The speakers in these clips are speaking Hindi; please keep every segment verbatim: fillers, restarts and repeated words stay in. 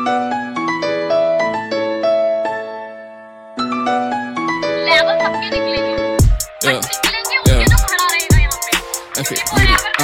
लेवल सबके निकलेंगे, Yeah, निकलेंगे yeah. उसके जो खड़ा रहेगा यहाँ पे। F it, ये with it, forever uh.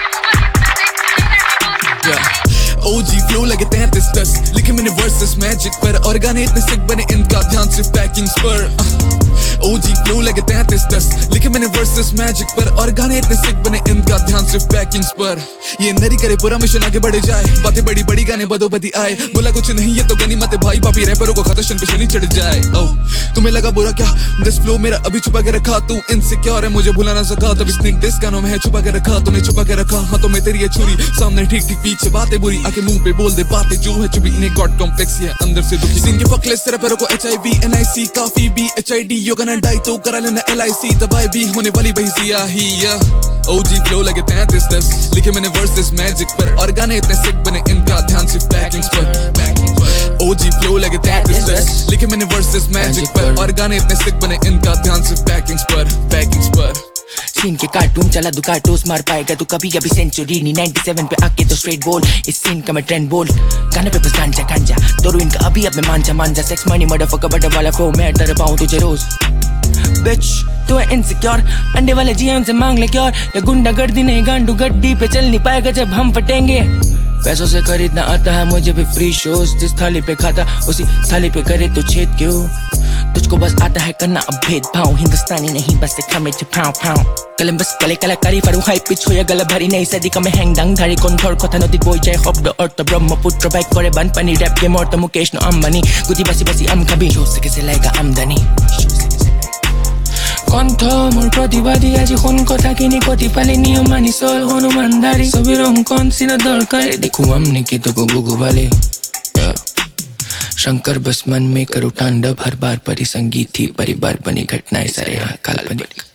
forever Yeah. O G flow लगे तैंतीस दस, लिखे मैंने वर्सेस मैजिक पर और गाने इतने सिक बने इनका ध्यान सिर्फ पैकिंग्स पर. O G flow लगे तैंतीस दस, लिखे मैंने वर्सेस मैजिक पर और गाने इतने सिक बने इनका ध्यान सिर्फ पैकिंग्स पर. ये नरी करे पूरा मिशन आगे बढ़े जाए, बातें बड़ी बड़ी गाने बदो बदी आए, बोला कुछ नहीं ये तो गनीमत है भाई, पापी रैपरों को खतशन पे शनि चढ़ जाए. ओ तुम्हें लगा बुरा क्या, दिस फ्लो मेरा अभी छुपा के रखा, तू इनसिक्योर है मुझे भुला ना सका, तभी स्निक दिस गानों में है छुपा के रखा, तुम्हें छुपा के रखा हाथों में तेरी ये छुरी, सामने ठीक ठीक पीछे बातें बुरी, आके मुंह पे बोल दे बातें जो है चुभी, इन्हें गॉड कॉम्प्लेक्स है अंदर से दुखी. सीन के पकले से रैपरों को H I V N I C काफी भी H I D यो गना डाई तो करा लेना L I C दवाई भी होने वाली भाई सिया ही. O G flow लगे तैंतीस दस, लिखे मैंने वर्सेस मैजिक पर और गाने इतने सिक बने इनका ध्यान सिर्फ पैकिंग्स पर. O G flow लगे तैंतीस दस, लिखे मैंने वर्सेस मैजिक पर और गाने इतने सिक बने इनका ध्यान सिर्फ पैकिंग्स पर पैकिंग्स पर. सीन के कार्टून चला दो कार्टूस मार पाएगा तू कभी कभी सेंचुरी नी सत्तानवे पे आके तो स्ट्रेट बोल, इस सीन का मैं ट्रेंड बोल, गाने पे बस गांजा गांजा दो इनका अभी अब मैं मांझा मांझा, सेक्स मनी मदरफकर बड़ा वाला फ्लो मैं डर पाऊं तुझे रोज. बिच तू है इनसिक्योर, अंडे वाले जीएम से मांग ले क्योर, ये गुंडा गर्दी नहीं गांडू गड्डी पे चल नहीं पाएगा जब हम फटेंगे. पैसों से खरीदना आता है मुझे भी फ्री शोज, जिस थाली पे खाता उसी थाली पे करे तो छेद क्यों, तुझको बस आता है करना अब भेदभाव, हिंदुस्तानी नहीं बस सिखा में फाव फाव. कलम्बस कले कलाकारी फारू हाई पिच हो या गला भारी नहीं सदी का मैं हैंग डंग धारी कौन কথা নদীত বই যায় শব্দ অর্থ ব্রহ্মপুত্র বাইক করে বানপানি র‍্যাপ গেম অর্থ মুকেশ নো আম্বানি গুদি বাসি বাসি আম খাবি শো से कैसे लाएगा आमदनी. কণ্ঠ মোৰ প্ৰতিবাদী আজি কোন কথা কিনি কতি পালি নিয়ম মানি চল হনুমানদাৰী ছবি অঙ্কন চিনা দৰকাৰী দেখো আমনে के तो गुगु वाले. शंकर बस मन में करो तांडव, हर बार परी संगीत थी परिवार बनी घटनाएं सारे काल्पनिक.